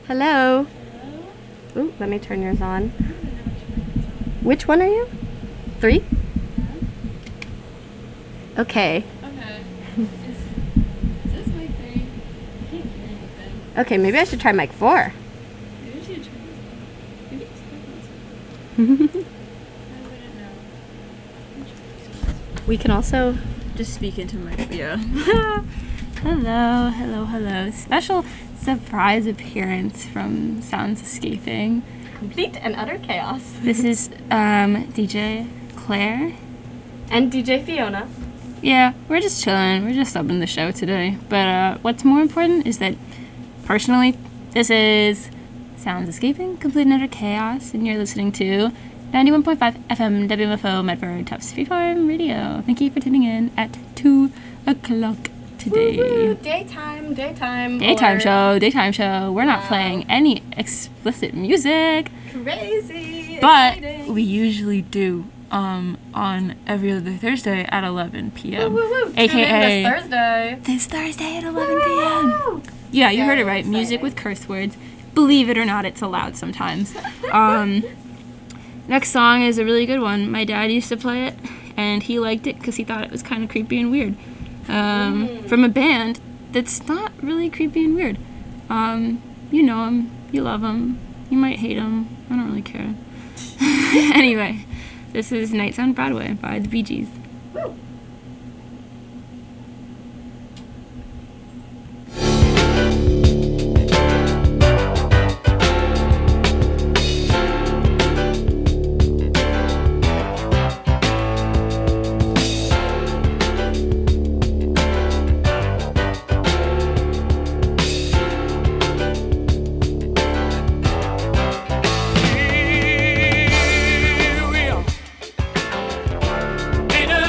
Hello. Ooh, let me turn yours on. Which one are you? 3? Okay. Okay. Is this mic 3? I can't hear anything. Okay, maybe I should try mic 4. Maybe I should try this one. Maybe it's I wouldn't know. We can also... Just speak into my Hello. Special surprise appearance from Sounds Escaping. Complete and utter chaos. This is DJ Claire. And DJ Fiona. Yeah, we're just chilling. We're just subbing the show today. But what's more important is that, personally, this is Sounds Escaping, Complete and Utter Chaos, and you're listening to 91.5 FM WMFO Medford Tufts Free Farm Radio. Thank you for tuning in at 2 o'clock today. Woo-hoo, daytime. Daytime show. We're not playing any explicit music. Crazy. But exciting. we usually do on every other Thursday at 11 p.m. Woo. AKA This Thursday at 11 p.m. Woo. Yeah, you heard it Very right. Music exciting. with curse words. Believe it or not, it's allowed sometimes. Next song is a really good one. My dad used to play it, and he liked it because he thought it was kind of creepy and weird. From a band that's not really creepy and weird. You know him. You love him. You might hate him. I don't really care. Anyway, this is Nights on Broadway by the Bee Gees. Woo. Ain't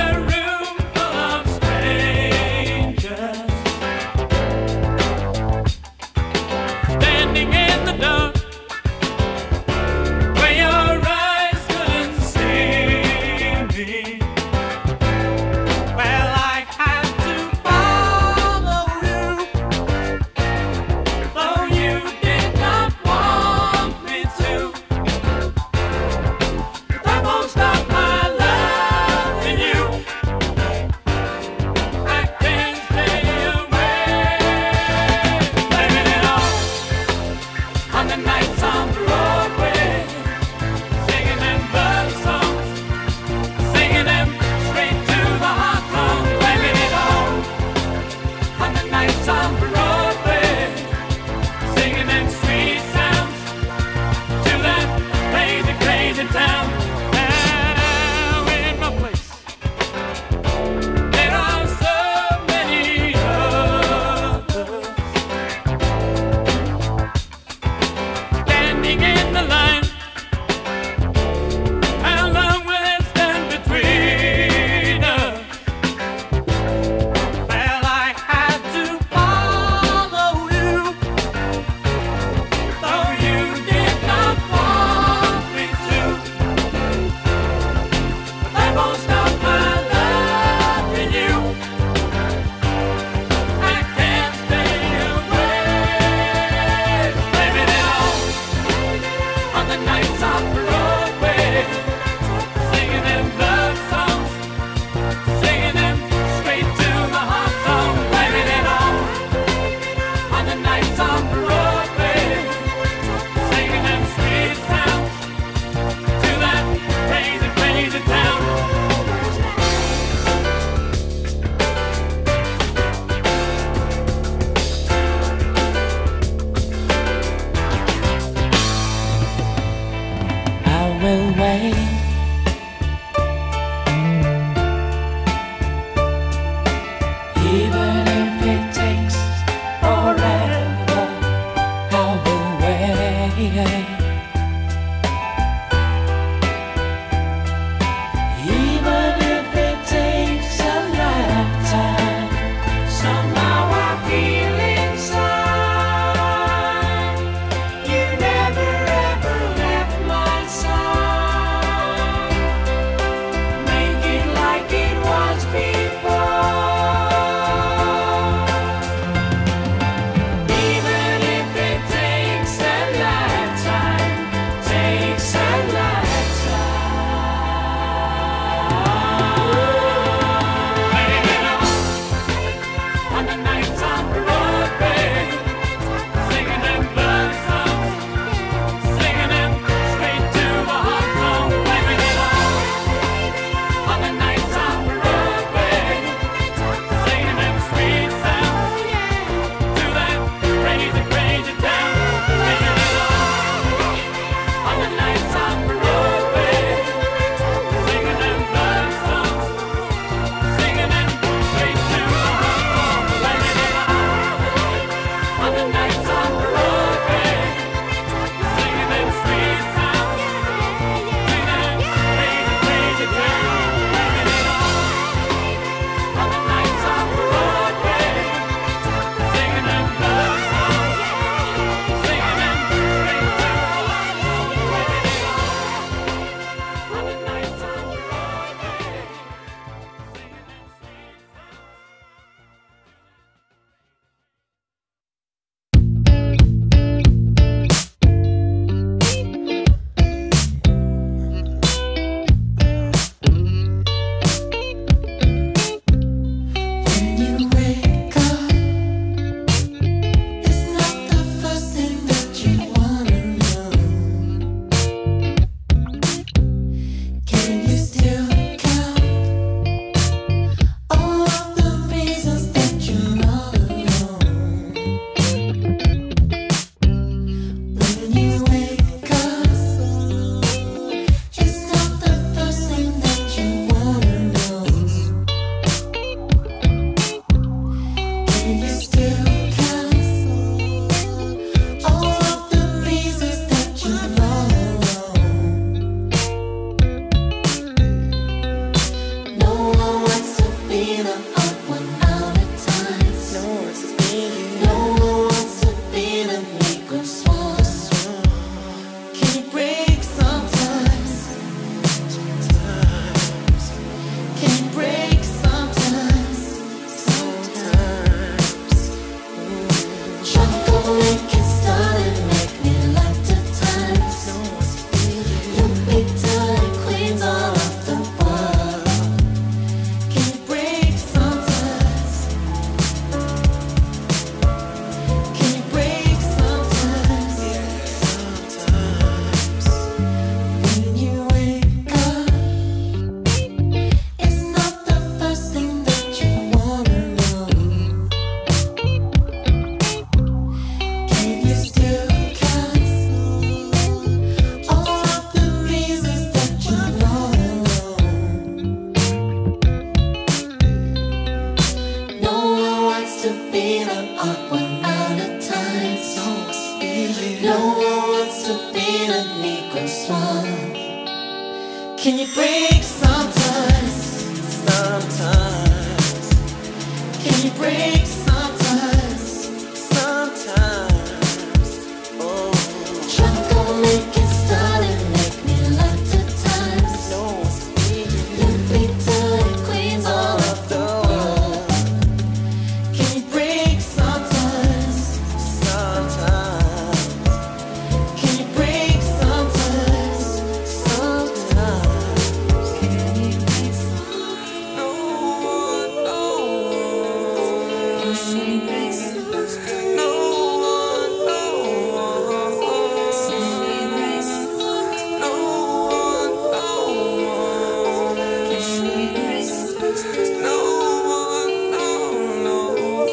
the awkward out of time. No one wants to be the Negro swan. Can you break sometimes? Sometimes. Can you break sometimes? Sometimes. Oh. Try to make it start and make me laugh at times. No one's feeling. You be the queens all of the world. Can you break sometimes? Sometimes. Can you break sometimes? Sometimes. Can you break sometimes? No one, no one. Can you break sometimes? No one, no one. Can you break sometimes? No one, no one. Can you break sometimes? No one, no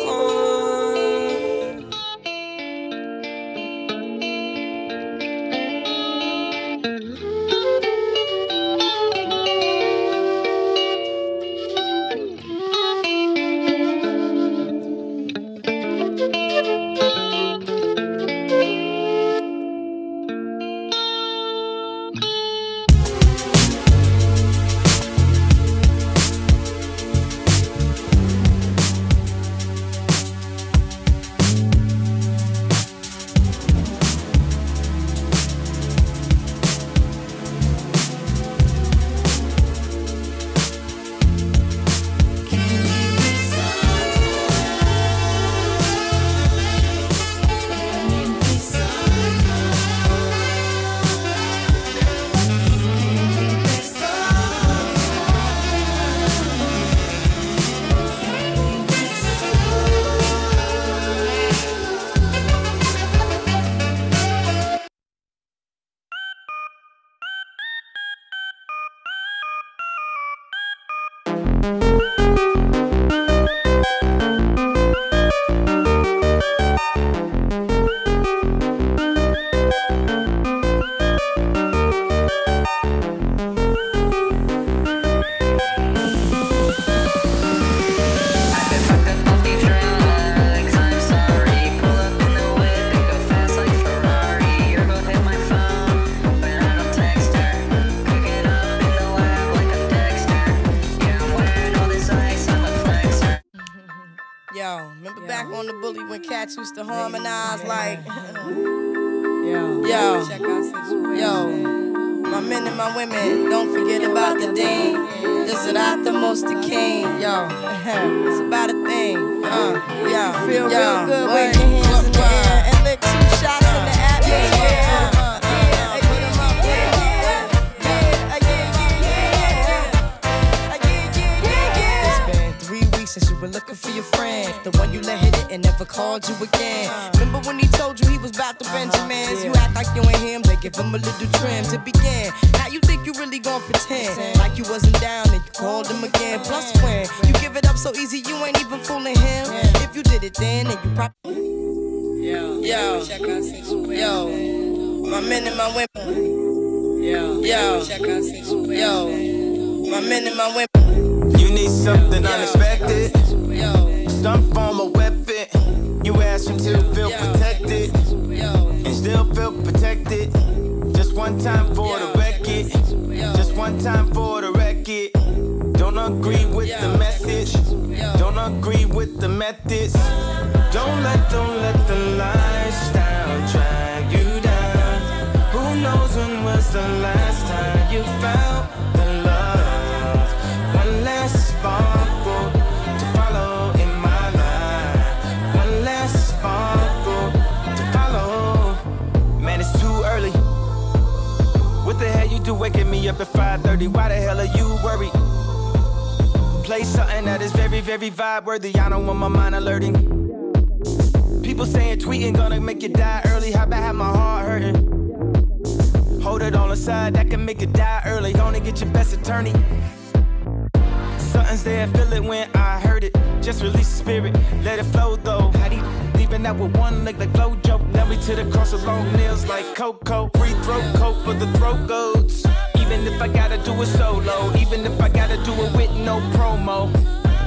one. Yo, remember back on the Bully when cats used to harmonize like, yo, my men and my women, don't forget about the dean. This is not the most the king, yo. It's about a thing, yo. Feel real good, wave your hands in the air and lick 2 shots in the atmosphere. Since you were looking for your friend, the one you let hit it and never called you again. Remember when he told you he was about to Benjamins? You act like you ain't him, they give him a little trim to begin. Now you think you really gon' pretend like you wasn't down and you called him again. Plus when you give it up so easy, you ain't even fooling him. If you did it then you probably yo, my men and my women. Yo, my men and my women. You need something unexpected, some form of weapon. You ask him to feel protected, and still feel protected. Just one time for the record, just one time for the record. Don't agree with the message, don't agree with the methods. Don't let the lifestyle drag you down. Who knows when was the last time you found the love? One last sparkle to follow in my life. One last sparkle to follow. Man, it's too early. What the hell you do waking me up at 5:30? Why the hell are you worried? Play something that is very, very vibe worthy. I don't want my mind alerting. People saying tweeting gonna make you die early. How about have my heart hurting? Hold it on the side, that can make you die early. Gonna get your best attorney. Something's there, feel it when I heard it. Just release the spirit, let it flow though. How do you leaving out with one leg like Flojo? Now we to the cross of long nails like Coco. Free throat coat for the throat goats. Even if I gotta do it solo, even if I gotta do it with no promo. I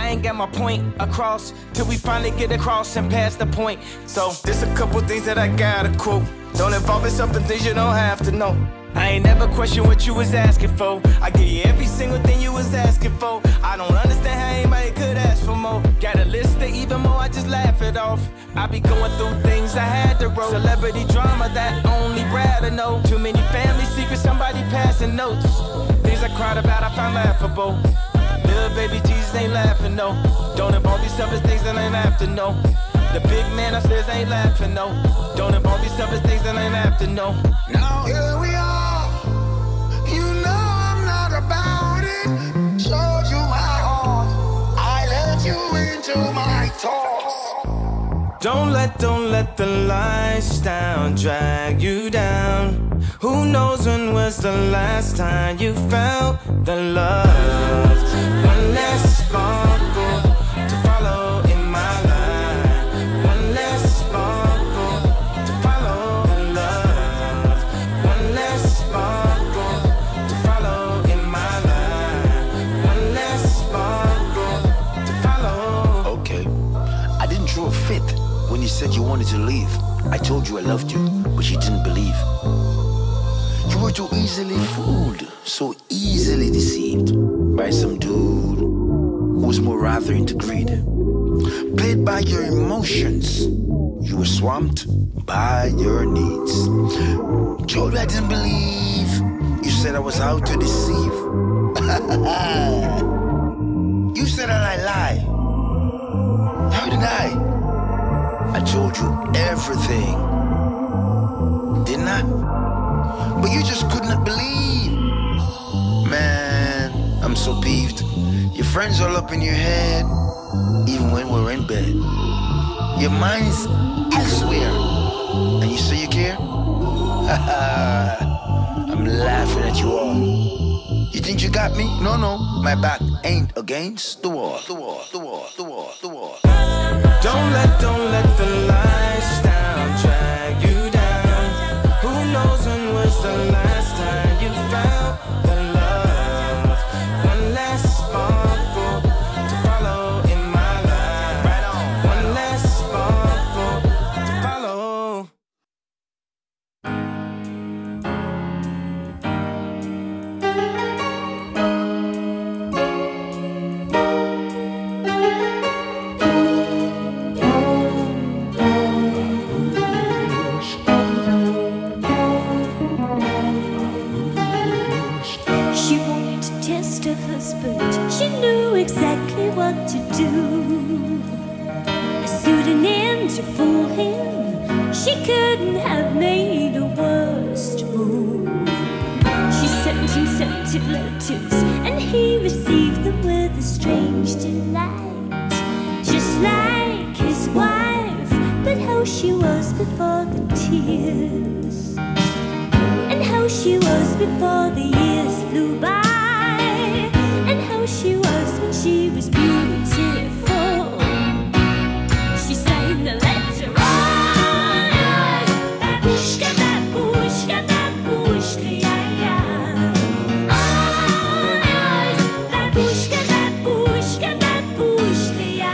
I ain't got my point across till we finally get across and pass the point. So there's a couple things that I gotta quote. Don't involve yourself in things you don't have to know. I ain't never question what you was asking for. I give you every single thing you was asking for. I don't understand how anybody could ask for more. Got a list of even more, I just laugh it off. I be going through things I had to roll. Celebrity drama that only Brad to know. Too many family secrets, somebody passing notes. Things I cried about, I found laughable. Little baby Jesus ain't laughing, no. Don't involve yourself in things that ain't have to know. The big man upstairs ain't laughing, no. Don't involve yourself in things that ain't have to know. Now here we are. You know I'm not about it. Showed you my heart. I let you into my thoughts. Don't let the lifestyle drag you down. Who knows when was the last time you felt the love? One less sparkle to follow in my life. One less sparkle to follow the love. One less sparkle to follow in my life. One less sparkle to follow. Okay, I didn't throw a fit when you said you wanted to leave. I told you I loved you, but you didn't believe. You were too easily fooled, so easily deceived by some dude who was more rather into greed. Played by your emotions, you were swamped by your needs. Told you I didn't believe, you said I was out to deceive. You said that I lie. How did I told you everything, didn't I? But you just could not believe. Man, I'm so peeved. Your friends all up in your head, even when we're in bed. Your mind's elsewhere, and you say you care? I'm laughing at you all. You think you got me? No, my back ain't against the wall. The wall. Don't let the lifestyle drag you down. Who knows when was the last time you found the love? One less sparkle to follow in my life. Right on. One less sparkle to follow. She wanted to test her husband. She knew exactly what to do. A pseudonym to fool him. She couldn't have made a worse move. She sent him scented letters, and he received them with a strange delight. Just like his wife, but how she was before the tears, and how she was before the years flew by, and how she was when she was beautiful. She sang the letter on us, babushka, babushka, babushka, ya. On us, babushka, babushka, babushka, ya.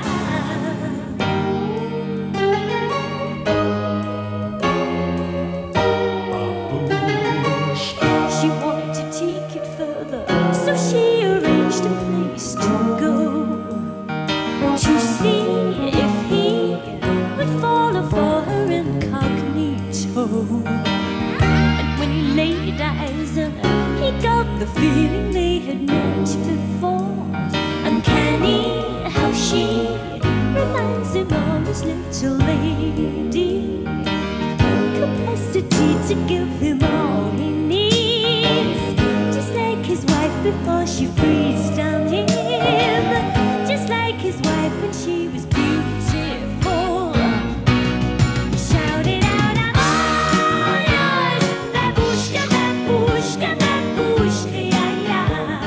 She wanted to take it further, so she arranged a place to go, to see if he would follow for her incognito. And when he laid eyes on her, he got the feeling they had met before. Uncanny how she reminds him of his little lady. Capacity to give him all he needs, just like his wife before she freezed on him, just like his wife when she was beautiful. He shouted out, I'm all yours, babushka, babushka, babushka, ya, ya.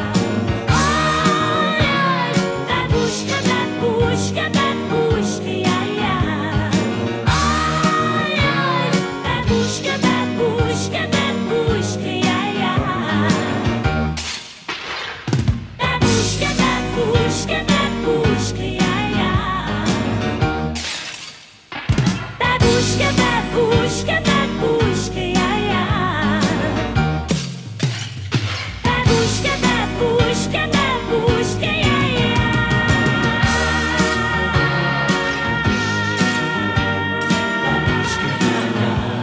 All yours, babushka, babushka, babushka, ya, ya. All yours, babushka, babushka, babushka, ya, ya. Babushka, babushka, babushka, yeah, yeah. Babushka, babushka, babushka, yeah, yeah. Babushka, yeah,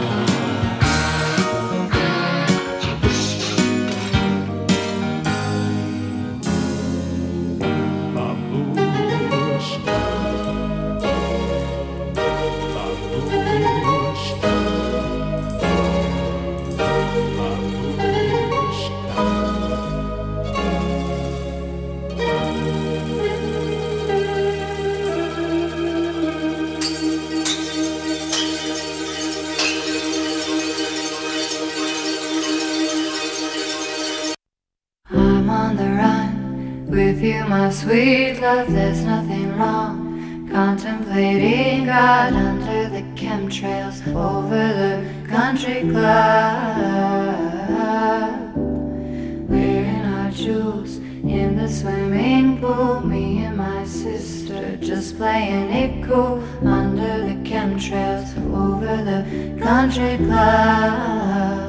I'm on the run with you, my sweet love. There's nothing wrong. Contemplating God under the chemtrails over the country club. Wearing our jewels in the swimming pool. Me and my sister just playing it cool under the chemtrails over the country club.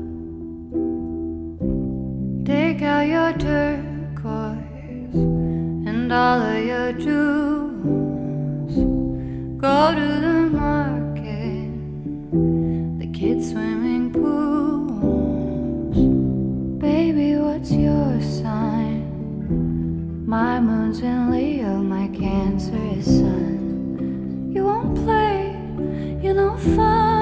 Take out your turquoise and all of your jewels. Go to the market, the kids' swimming pools. Baby, what's your sign? My moon's in Leo, my Cancer is Sun. You won't play, you're no fun.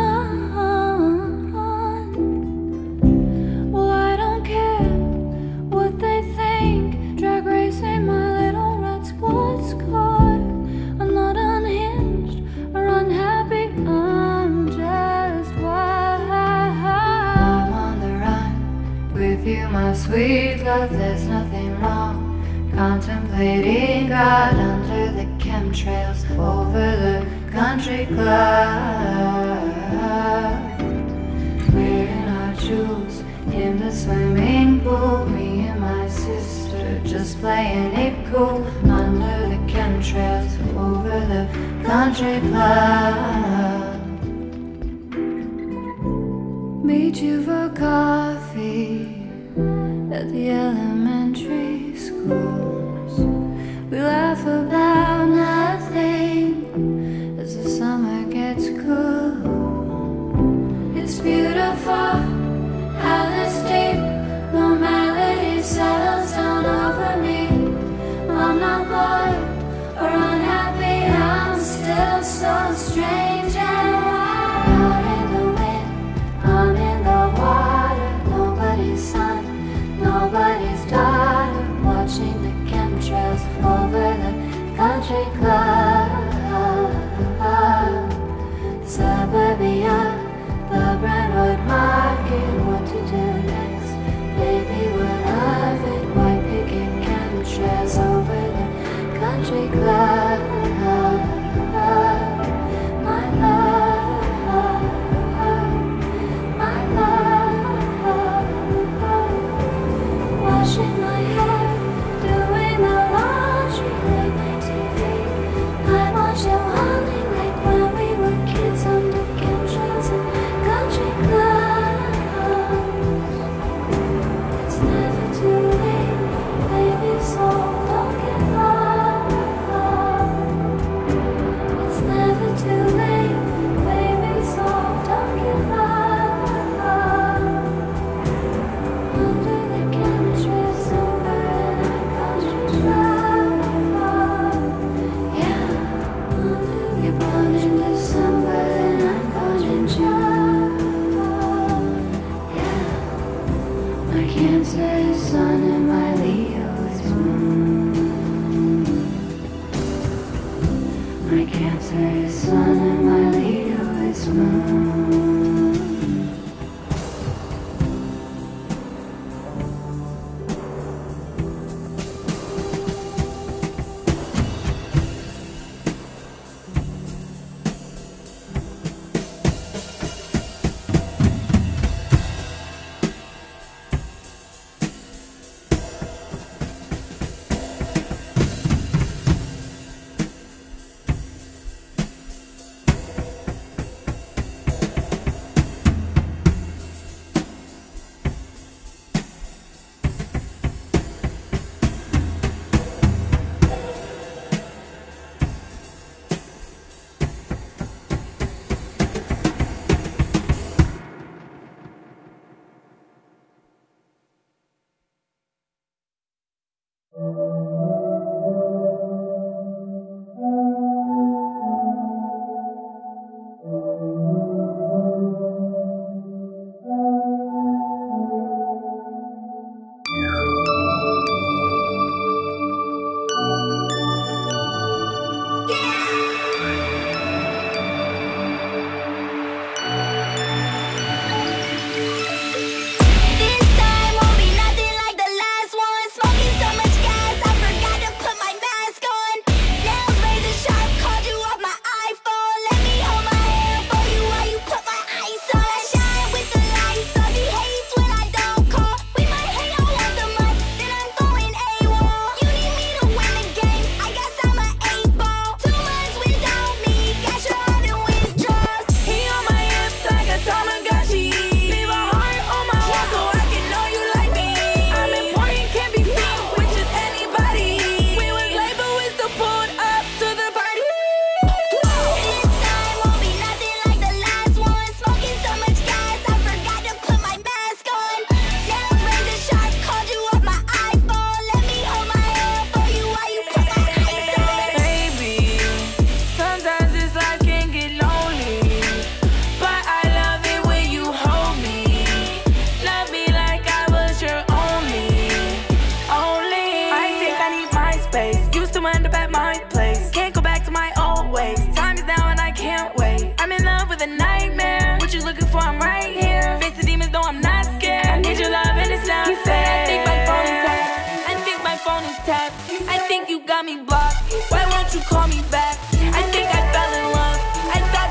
Well, I don't care what they think. Drag racing my little red sports car. I'm not unhinged or unhappy, I'm just wild. I'm on the run with you, my sweet love. There's nothing wrong. Contemplating God under the chemtrails over the country club. Wearing our jewels in the swimming pool. Me and my sister just playing it cool under the chemtrails over the country club. Meet you for coffee at the elementary schools. We laugh about nothing as the summer gets cool. It's beautiful how this deep normality settles down over me. I'm not bored or unhappy, I'm still so strange and wild. You're in the wind, I'm in the water. Nobody's son, nobody's daughter. Watching the chemtrails over the country club. Suburbia, the Brentwood Market. What to do next? Baby, we're loving white picket chemtrails over the country club. My love, my love. Washing my hair, doing the laundry, late night TV. I watch you hunting like when we were kids under chemtrails and country clubs. It's never too late, baby, so don't give up. It's never too late, baby, so don't give up. Under the chemtrails over in a country club. Yeah, you're born in December and I'm born in June. Yeah, my Cancer is Sun and my Leo is Moon. My Cancer is Sun and my Leo is Moon.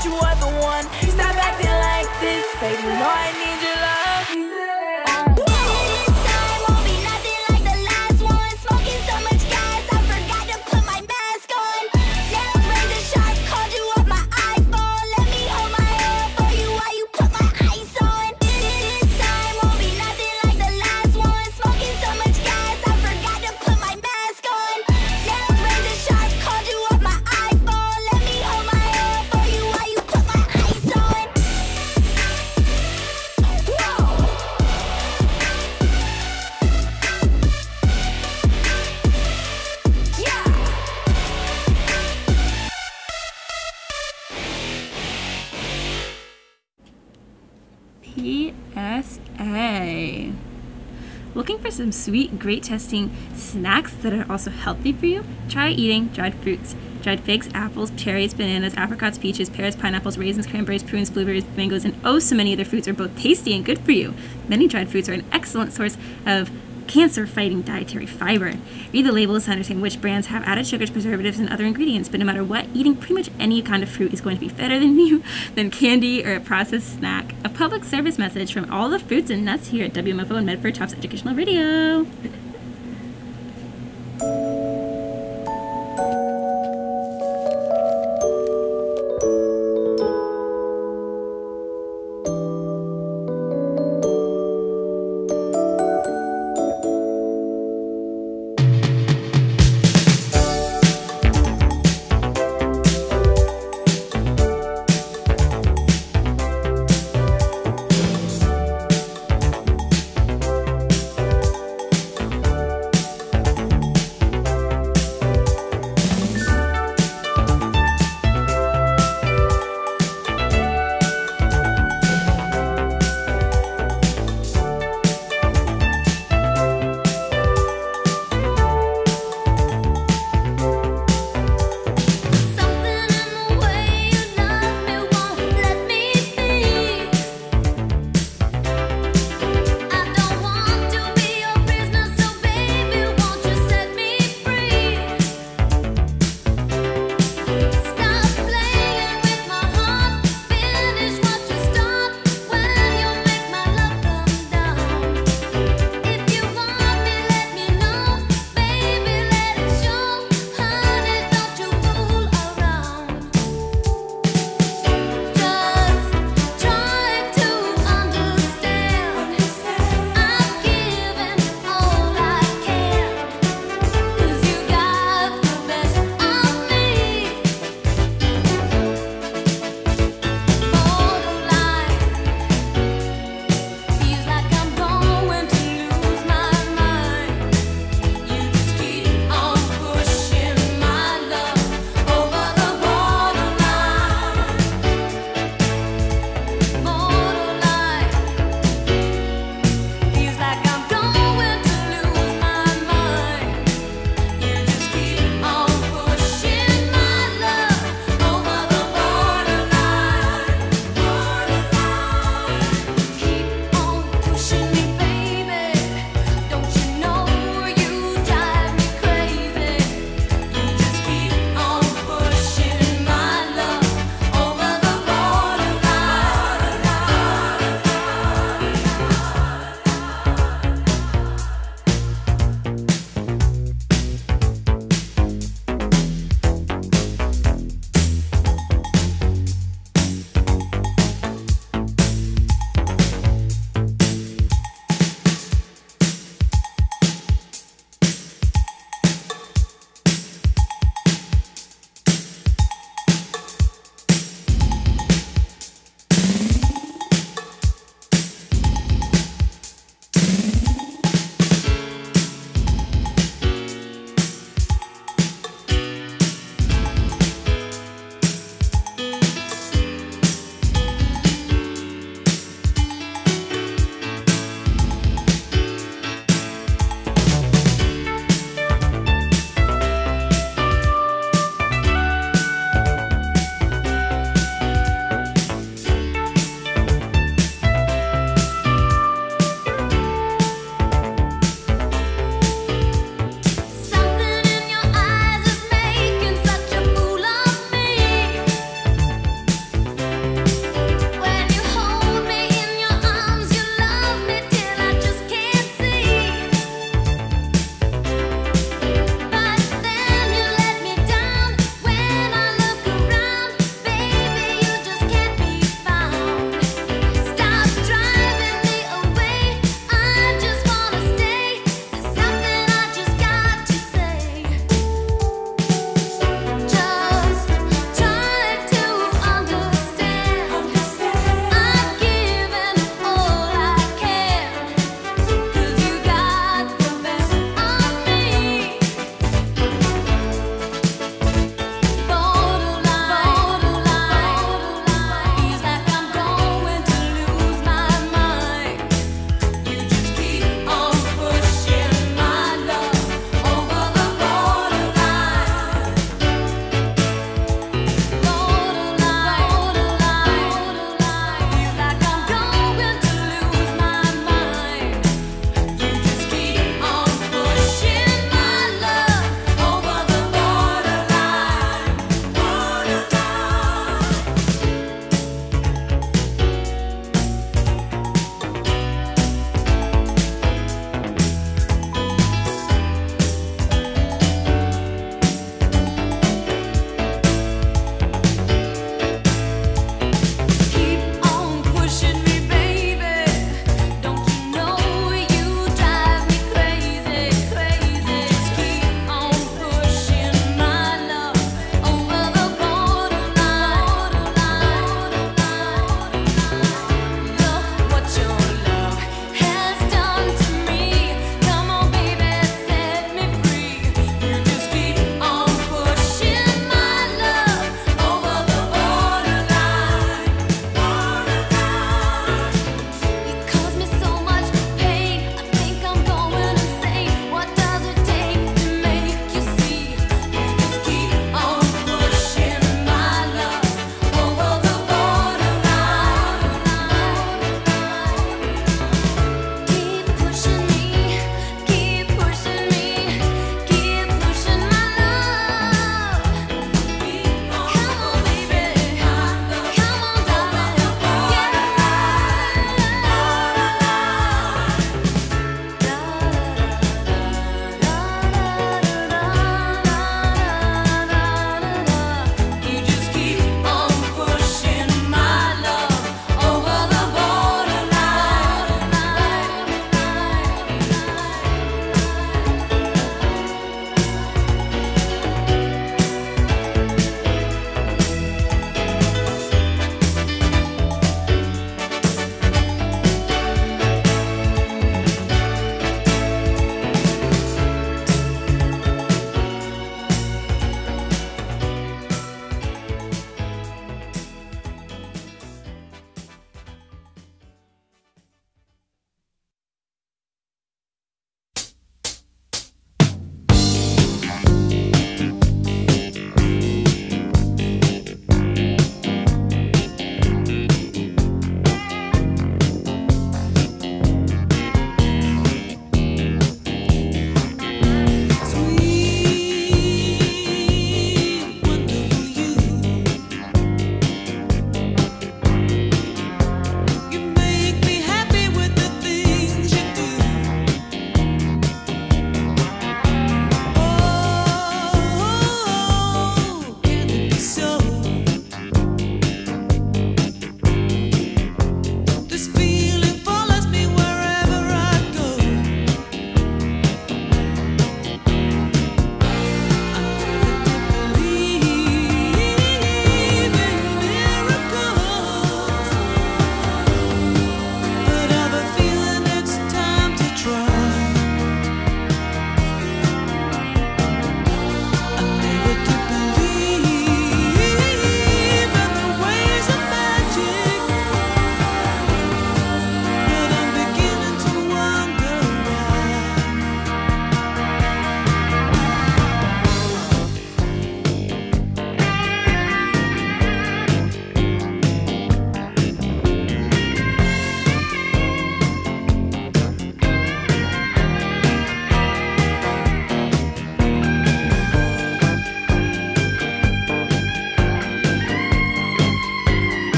that you are the one. Stop acting like this, baby. You know I need your love. This time won't be nothing like the last one. Smoking so much gas, I forgot to put my mask on. Nails razor sharp, called you up my iPhone. Let me hold my hand for you while you put my ice on. This time won't be nothing like the last one. Smoking so much gas, I forgot to put my mask on. Nails razor sharp, called you up my iPhone. Let me hold my hand for you while you put my ice on. Whoa. PSA. Looking for some sweet, great tasting snacks that are also healthy for you? Try eating dried fruits. Dried figs, apples, cherries, bananas, apricots, peaches, pears, pineapples, raisins, cranberries, prunes, blueberries, mangoes, and oh so many other fruits are both tasty and good for you. Many dried fruits are an excellent source of cancer-fighting dietary fiber. Read the labels to understand which brands have added sugars, preservatives, and other ingredients, but no matter what, eating pretty much any kind of fruit is going to be better than candy or a processed snack. A public service message from all the fruits and nuts here at WMFO and Medford Chops Educational Radio.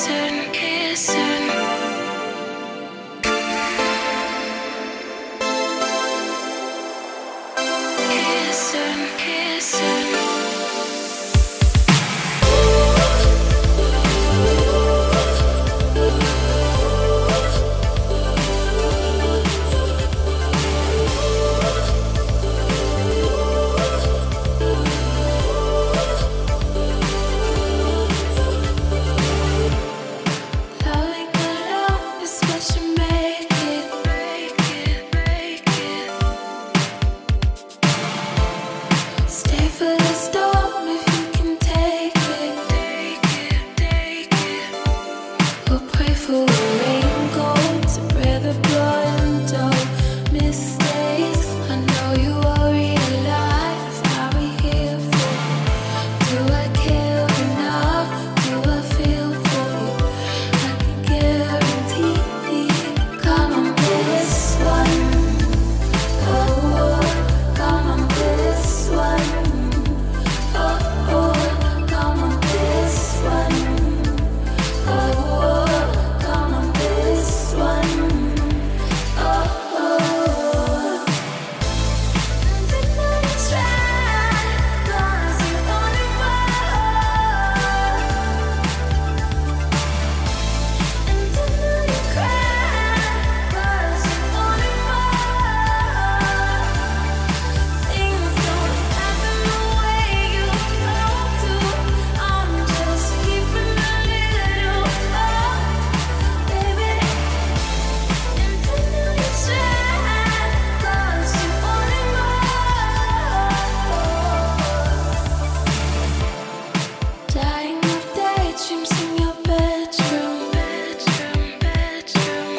kissing, kissing. Kissing, kissing. Loving alone is what you make it, break it, break it. Stay for the storm if you can take it, take it, take it. We'll pray for a raincoat to bear the brunt of mistakes. I know you worry a lot. I'll be here for you. Do I care enough? Do I feel for you? I can guarantee. Come on, this one. Oh, come on, this one. Oh, come on, this one. Oh, come on, this one. Oh, and then I try, 'cause you only and then you cry, 'cause you only things don't happen the way you want to. I'm just keeping a little, baby. And then you try, 'cause you only dying of daydreams in your bedroom, bedroom, bedroom.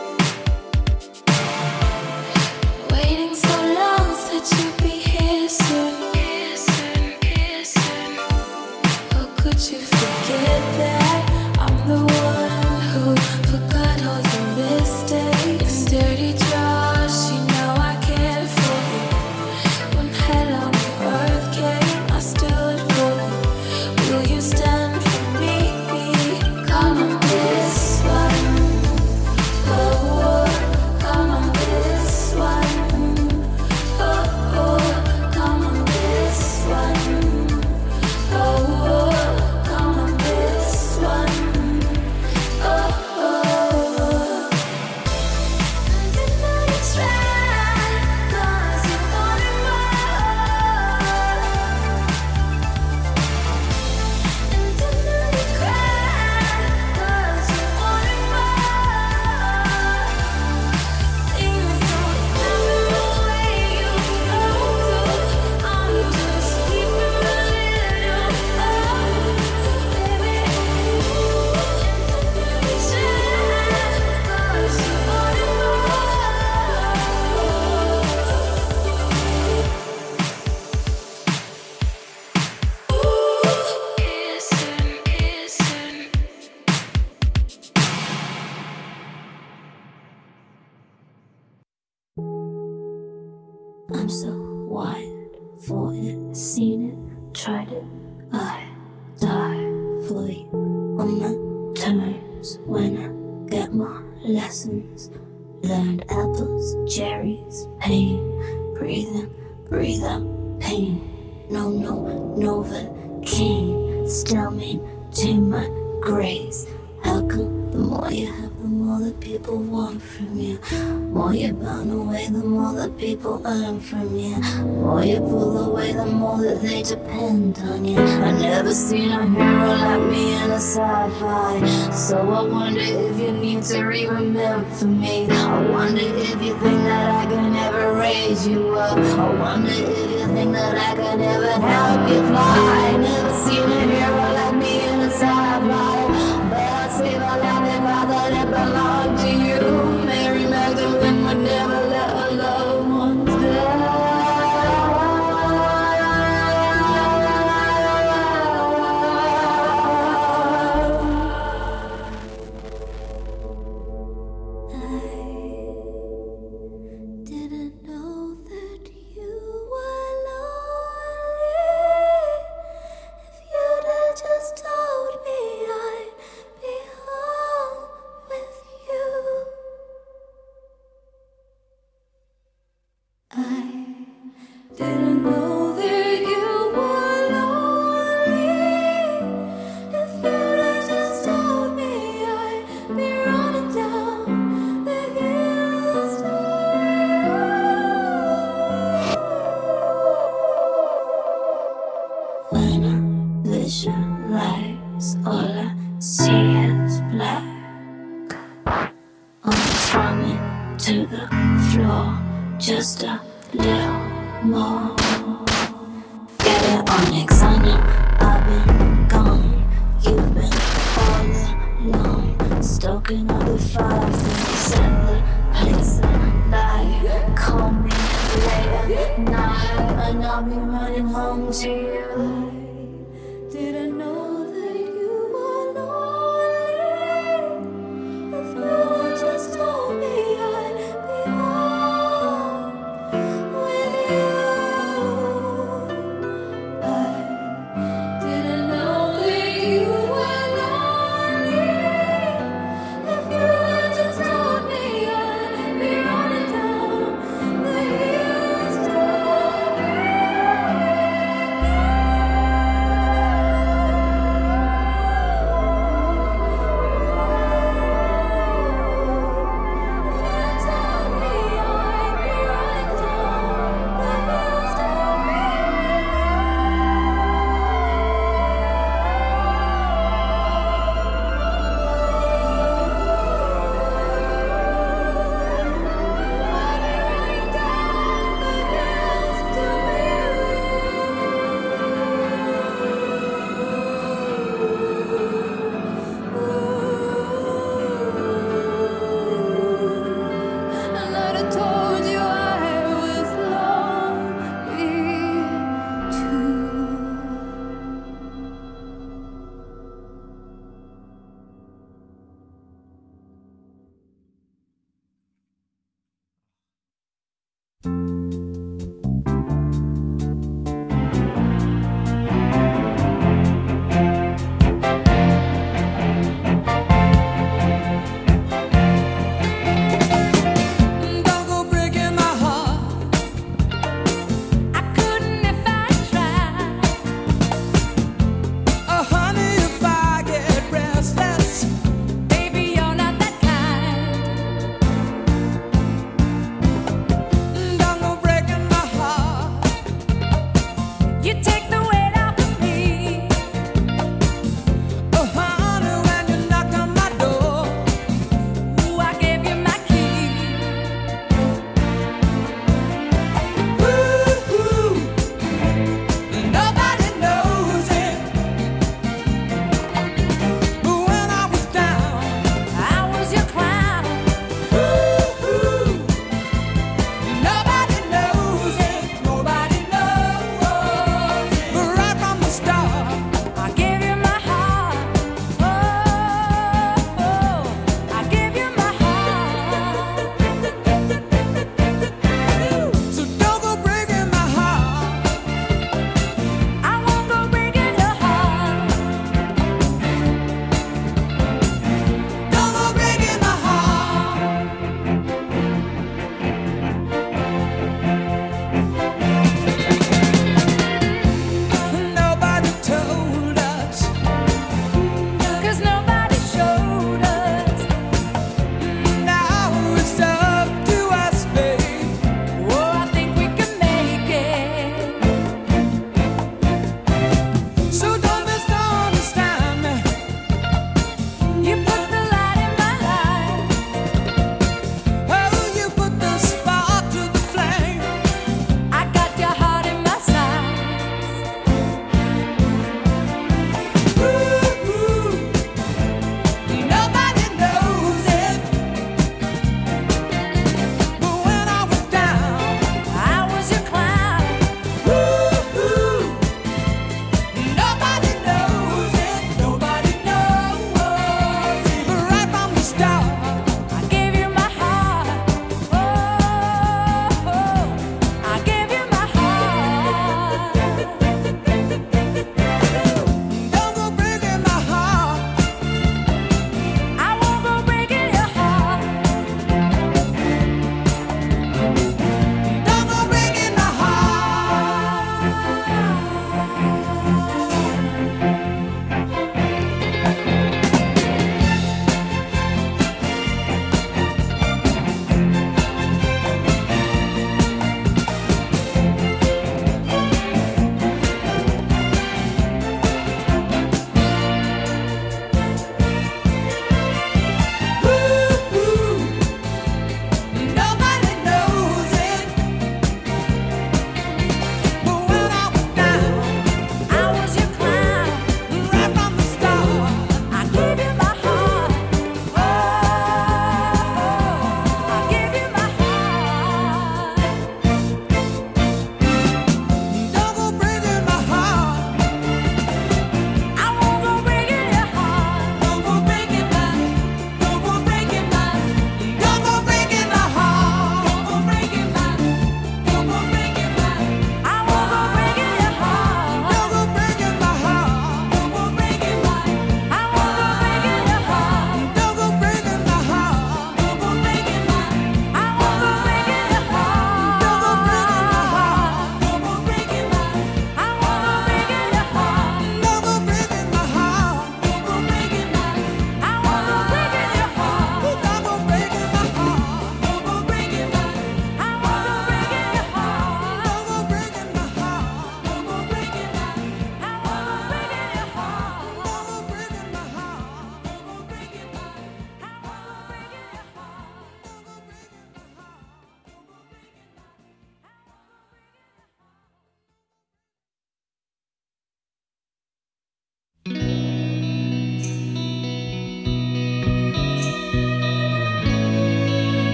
Waiting so long, said you'd be here soon, kissing, kissing. How could you forget that I'm the one who forgot all your mistakes? In dirty drawers, you know I cared for you. When hell on earth came, I stood for you. Will you stand for me? Come on, this one. Oh, come on, this one. Oh, come on, this one. Oh, come on, this one. Oh, and then I try, 'cause you only and then you cry, 'cause you only things don't happen the way you want to. I'm just keeping a little, baby. And then you try, 'cause you only kissing, kissing. I'm so wired for it, seen it, tried it. I die for you on my terms when I get my lessons. Learned apples, cherries, pain. Breathe in, breathe out, pain. No, Novocaine. Still maintain my grace. How come the more you have, the more that people want from you? More you burn away, the more that people earn from you. More you pull away, the more that they depend on you. I never seen a hero like me in a sci-fi. So I wonder if you need to remember me. I wonder if you think that I can ever raise you up. I wonder if you think that I can ever help you fly. I never seen a hero like me in a sci-fi. But I'd save a life if I thought it belonged to you. Mary Magdalene would never let her loved ones die. If you visualize, all I see is black. Almost running to the floor, just a little more. Get it on next, honey. I've been gone, you've been all alone, stoking all the fires in the cellar, place alive. Call me late at night, and I'll be running home to you. Didn't know that you were lonely. If you had just told me I'd be home with you.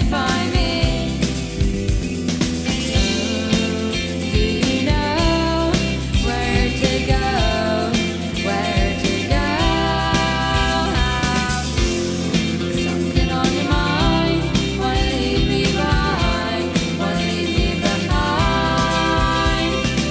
find me? Do you know where to go? Where to go? Something on your mind, wanna leave me behind, wanna leave me behind.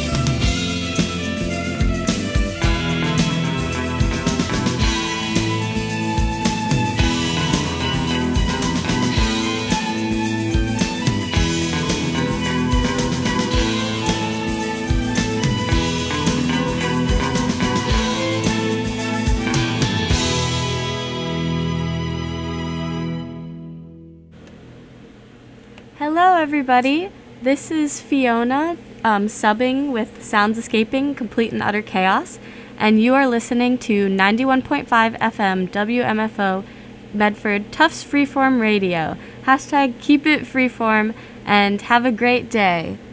Hello, everybody. This is Fiona subbing with Sounds Escaping, Complete and Utter Chaos, and you are listening to 91.5 FM WMFO Medford Tufts Freeform Radio. Hashtag keep it freeform and have a great day.